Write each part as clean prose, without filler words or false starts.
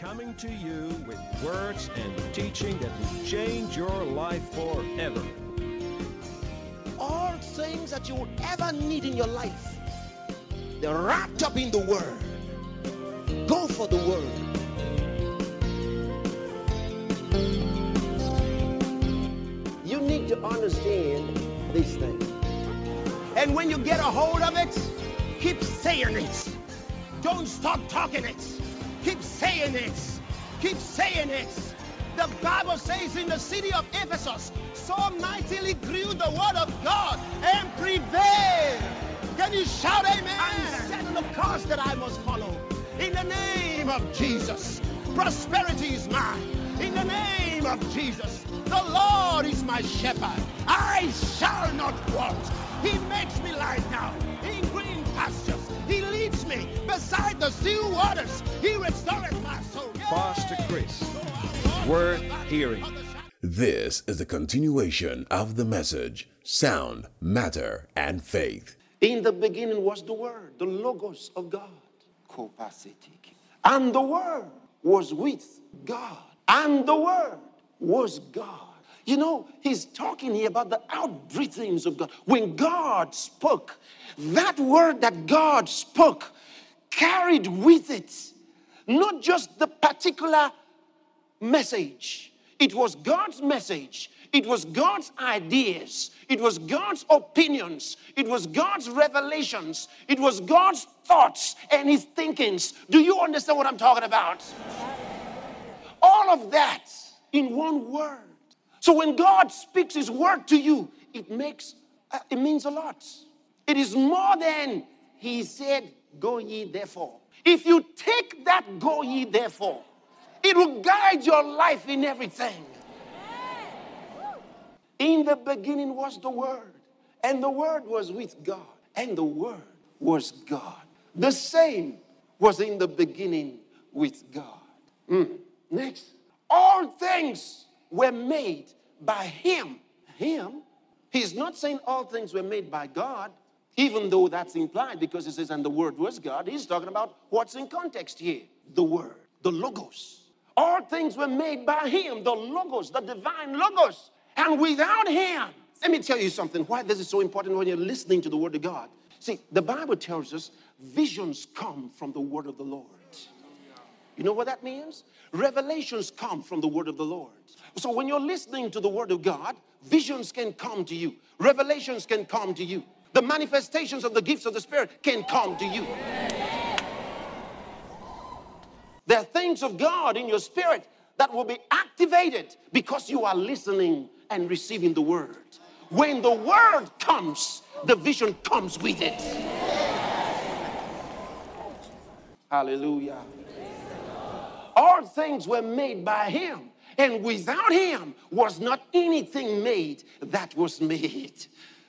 coming to you with words and teaching that will change your life forever. All things that you would ever need in your life, they're wrapped up in the Word. Go for the Word. You need to understand these things. And when you get a hold of it, keep saying it. Don't stop talking it. Keep saying it. Keep saying it. The Bible says in the city of Ephesus, so mightily grew the word of God and prevailed. Can you shout amen? I'm setting the course that I must follow. In the name of Jesus, prosperity is mine. In the name of Jesus, the Lord is my shepherd. I shall not want. He makes me lie down in green pastures. He leads me beside the still waters. He restoreth my soul. Pastor Chris, worth hearing. This is the continuation of the message, Sound, Matter, and Faith. In the beginning was the Word, the Logos of God. And the Word was with God. And the Word was God. You know, he's talking here about the outbreathings of God. When God spoke, that word that God spoke carried with it not just the particular message. It was God's message. It was God's ideas. It was God's opinions. It was God's revelations. It was God's thoughts and his thinkings. Do you understand what I'm talking about? All of that in one word. So when God speaks his word to you, it means a lot. It is more than he said, go ye therefore. If you take that go ye therefore, it will guide your life in everything. In the beginning was the Word, and the Word was with God, and the Word was God. The same was in the beginning with God. Next. All things were made by him. Him. He's not saying all things were made by God, even though that's implied because it says, and the Word was God. He's talking about what's in context here. The Word, the Logos. All things were made by him, the Logos, the divine Logos. And without him, let me tell you something, why this is so important when you're listening to the Word of God. See, the Bible tells us visions come from the Word of the Lord. You know what that means? Revelations come from the Word of the Lord. So when you're listening to the Word of God, visions can come to you. Revelations can come to you. The manifestations of the gifts of the Spirit can come to you. There are things of God in your spirit that will be activated because you are listening and receiving the Word. When the Word comes, the vision comes with it. Hallelujah. All things were made by him, and without him was not anything made that was made.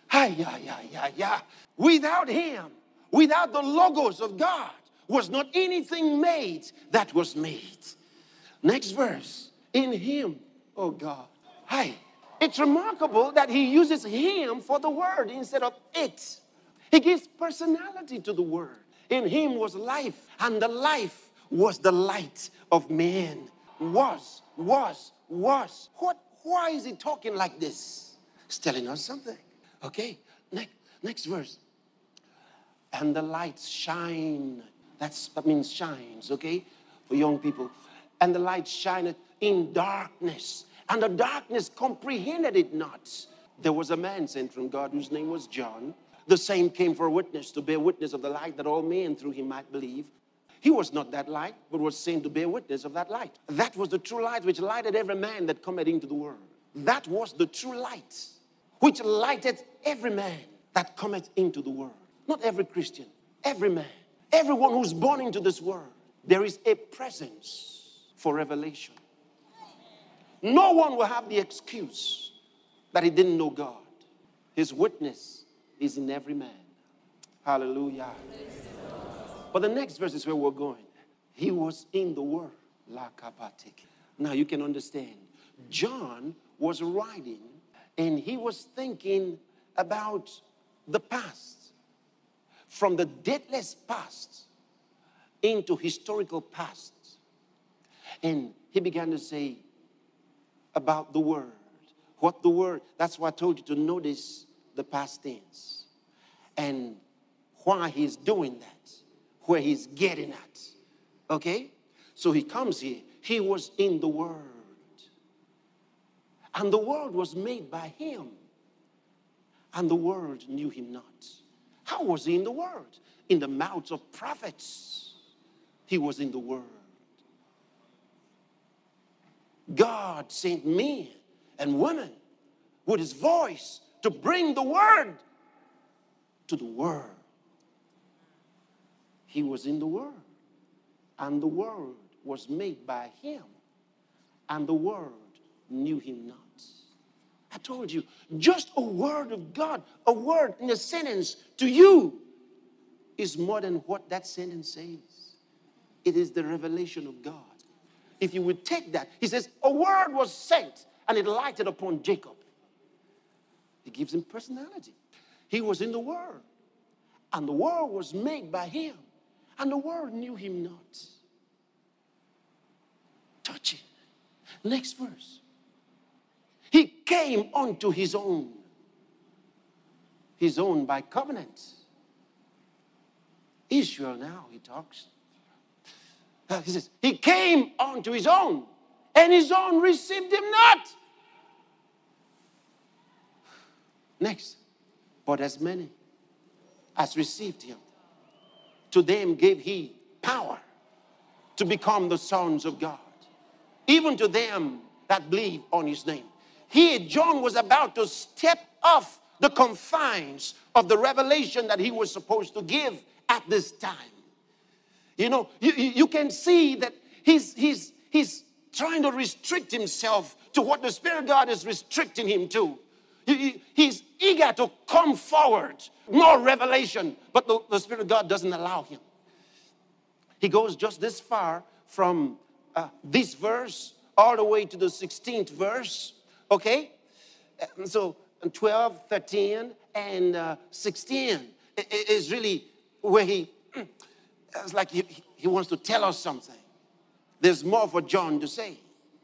Without him, without the Logos of God, was not anything made that was made. Next verse. In him, oh God. It's remarkable that he uses him for the word instead of it. He gives personality to the word. In him was life, and the life was the light of man. Was. What? Why is he talking like this? He's telling us something. Okay, next verse. And the lights shine. That means shines, okay, for young people. And the light shineth in darkness, and the darkness comprehended it not. There was a man sent from God whose name was John. The same came for a witness, to bear witness of the light, that all men through him might believe. He was not that light, but was sent to bear witness of that light. That was the true light which lighted every man that cometh into the world. That was the true light which lighted every man that cometh into the world. Not every Christian, every man. Everyone who's born into this world. There is a presence for revelation. No one will have the excuse that he didn't know God. His witness is in every man. Hallelujah. But the next verse is where we're going. He was in the world. Now you can understand. John was writing and he was thinking about the past. From the deathless past into historical past. And he began to say about the word. What the word, that's why I told you to notice the past tense. And why he's doing that, where he's getting at. Okay? So he comes here. He was in the Word. And the world was made by him. And the world knew him not. How was he in the world? In the mouths of prophets. He was in the Word. God sent men and women with his voice to bring the word to the world. He was in the world, and the world was made by him, and the world knew him not. I told you, just a word of God, a word in a sentence to you is more than what that sentence says. It is the revelation of God. If you would take that, he says, a word was sent, and it lighted upon Jacob. He gives him personality. He was in the world, and the world was made by him, and the world knew him not. Touch it. Next verse. He came unto his own by covenant. Israel now, he talks. He says, he came unto his own, and his own received him not. Next. But as many as received him, to them gave he power to become the sons of God, even to them that believe on his name. Here, John was about to step off the confines of the revelation that he was supposed to give at this time. You know, you can see that he's trying to restrict himself to what the Spirit of God is restricting him to. He's eager to come forward, more revelation, but the Spirit of God doesn't allow him. He goes just this far from this verse all the way to the 16th verse, okay? So 12, 13, and 16 is really where it's like he wants to tell us something. There's more for John to say.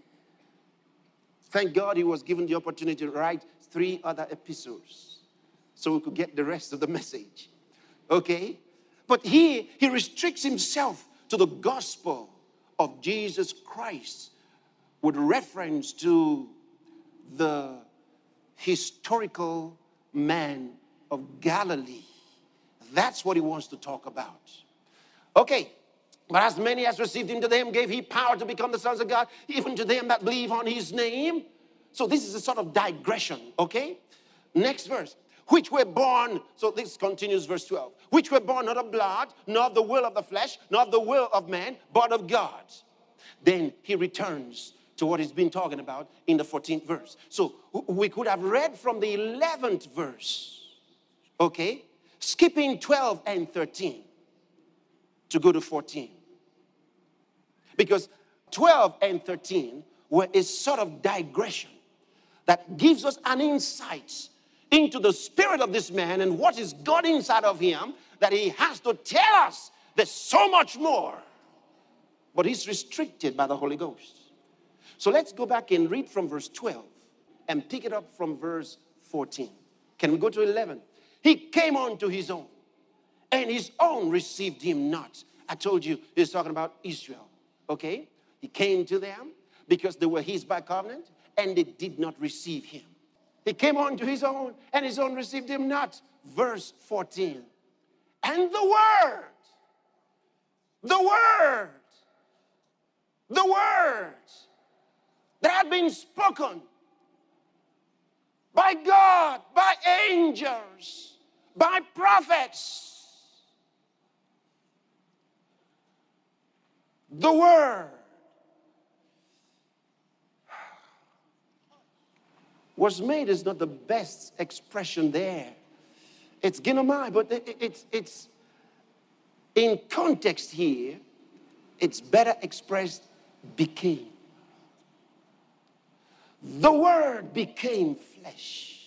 Thank God he was given the opportunity to write 3 other epistles so we could get the rest of the message. Okay? But here, he restricts himself to the gospel of Jesus Christ with reference to the historical man of Galilee. That's what he wants to talk about. Okay. But as many as received him, to them gave he power to become the sons of God, even to them that believe on his name. So this is a sort of digression, okay? Next verse. Which were born, so this continues verse 12. Which were born not of blood, nor of the will of the flesh, nor of the will of man, but of God. Then he returns to what he's been talking about in the 14th verse. So we could have read from the 11th verse, okay? Skipping 12 and 13 to go to 14. Because 12 and 13 were a sort of digression that gives us an insight into the spirit of this man and what is God inside of him, that he has to tell us there's so much more. But he's restricted by the Holy Ghost. So let's go back and read from verse 12 and pick it up from verse 14. Can we go to 11? He came unto his own, and his own received him not. I told you he's talking about Israel. Okay? He came to them because they were his by covenant, and they did not receive him. He came unto his own, and his own received him not. Verse 14. And the word that had been spoken by God, by angels, by prophets, the word was made is not the best expression there. It's ginomai, but it's in context here, it's better expressed became. The word became flesh.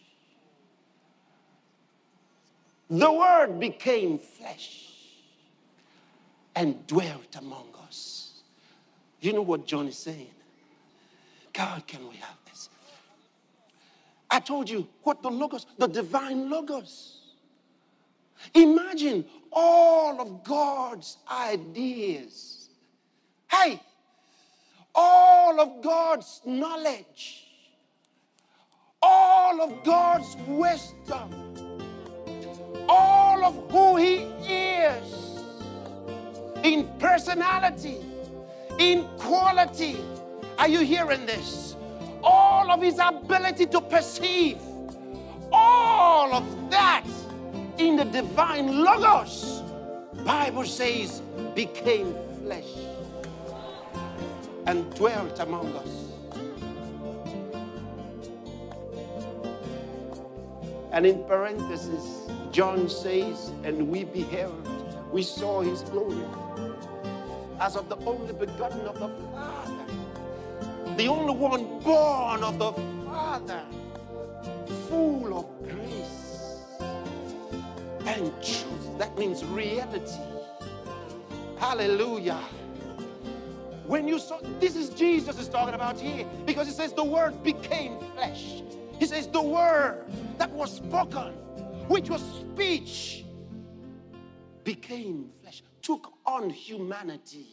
The word became flesh and dwelt among us. You know what John is saying? God, can we have this? I told you what the Logos, the divine Logos. Imagine all of God's ideas. Hey, all of God's knowledge, all of God's wisdom, all of who He is in personality, in quality. Are you hearing this? All of His ability to perceive, all of that in the divine Logos, Bible says, became flesh and dwelt among us. And in parenthesis, John says, and we beheld, we saw His glory as of the only begotten of the Father, the only one born of the Father, full of grace and truth. That means reality. Hallelujah. When you saw, this is Jesus is talking about here, because He says the Word became flesh. He says the Word that was spoken, which was speech, became flesh, took on humanity.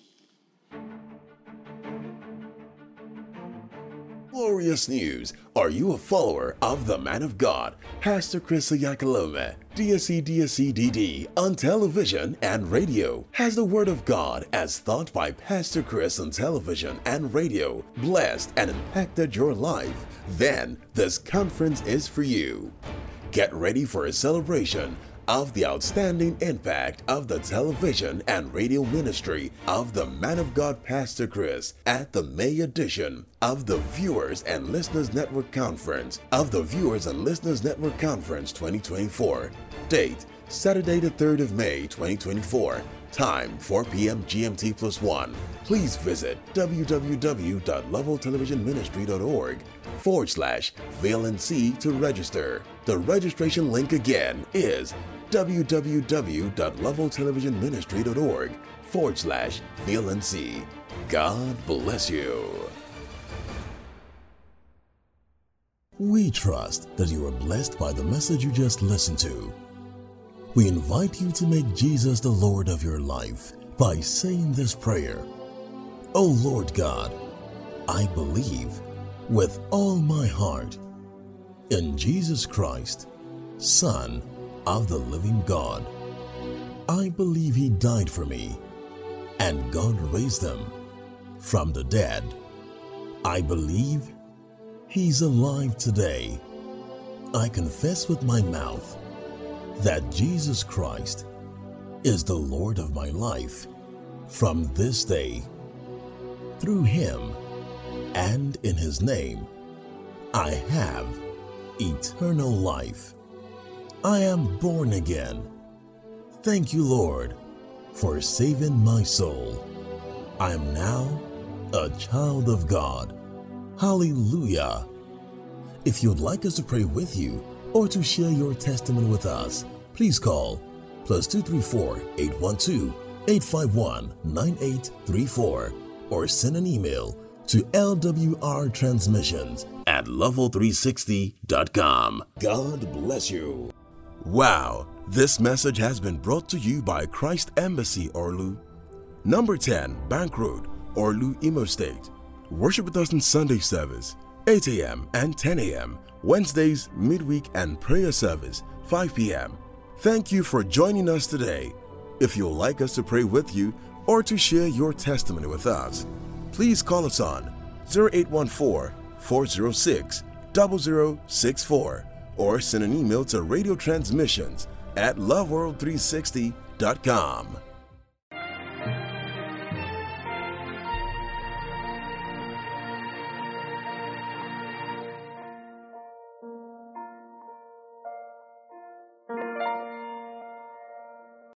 Glorious news! Are you a follower of the man of God, Pastor Chris Oyakhilome, DSC on television and radio? Has the word of God as taught by Pastor Chris on television and radio blessed and impacted your life? Then this conference is for you. Get ready for a celebration of the outstanding impact of the television and radio ministry of the man of God, Pastor Chris, at the May edition of the Viewers and Listeners Network Conference 2024. Date, Saturday the 3rd of May 2024. Time, 4 p.m. GMT +1. Please visit www.leveltelevisionministry.org/VLNC to register. The registration link again is www.leveltelevisionministry.org/VLNC. God bless you. We trust that you are blessed by the message you just listened to. We invite you to make Jesus the Lord of your life by saying this prayer. O Lord God, I believe with all my heart in Jesus Christ, Son of the living God. I believe He died for me and God raised Him from the dead. I believe He's alive today. I confess with my mouth that Jesus Christ is the Lord of my life from this day. Through Him and in His name, I have eternal life. I am born again. Thank you, Lord, for saving my soul. I am now a child of God. Hallelujah. If you'd like us to pray with you or to share your testimony with us, please call +234 812 851 9834 or send an email to lwrtransmissions@level360.com. God bless you. Wow, this message has been brought to you by Christ Embassy Orlu, number 10 Bank Road, Orlu, Imo State. Worship with us in Sunday service, 8 a.m. and 10 a.m., Wednesdays, midweek, and prayer service, 5 p.m. Thank you for joining us today. If you would like us to pray with you or to share your testimony with us, please call us on 0814-406-0064 or send an email to radiotransmissions@loveworld360.com.